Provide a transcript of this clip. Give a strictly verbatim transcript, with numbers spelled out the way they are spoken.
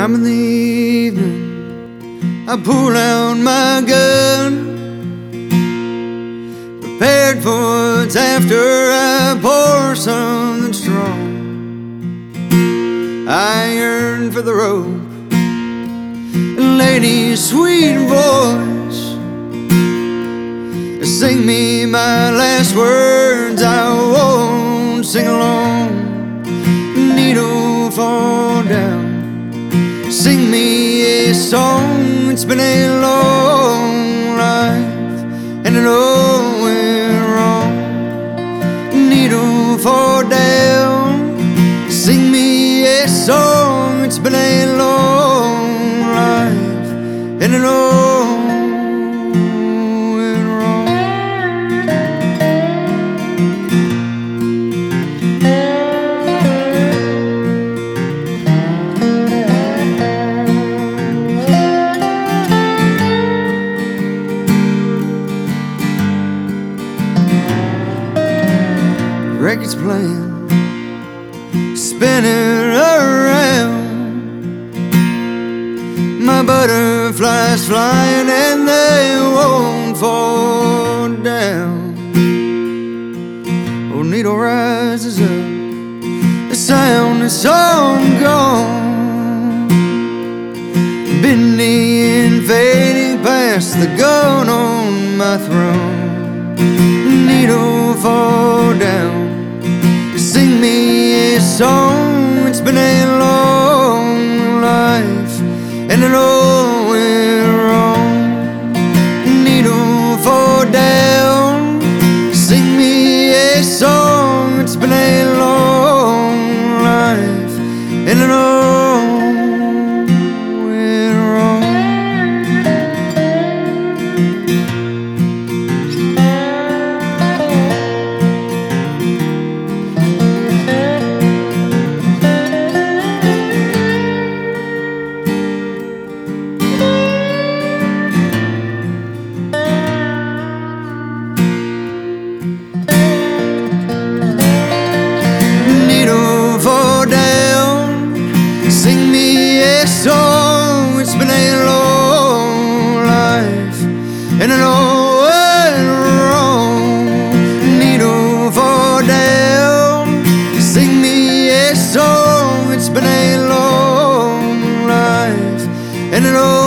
Sometime in the evening I pull out my gun, prepared for what's after I pour something strong. I yearn for the rope, a lady's sweet voice, sing me my last words. I won't sing alone. Needle fall down, sing me a song. It's been a long life and it all went wrong. Needle fall down, sing me a song. It's been a long life and it all went wrong. Record's playing, spinning around, my butterflies flying and they won't fall down. Old needle rises up, the sound is all gone, bending and fading past the gun on my throne. Needle fall down, sing me a song. It's been a long life and it all went wrong. Needle fall down, sing me a song. It's been a long life and it all went wrong. Sing me a song. It's been a long life and it all went wrong. Needle fall down, sing me a song. It's been a long life and it all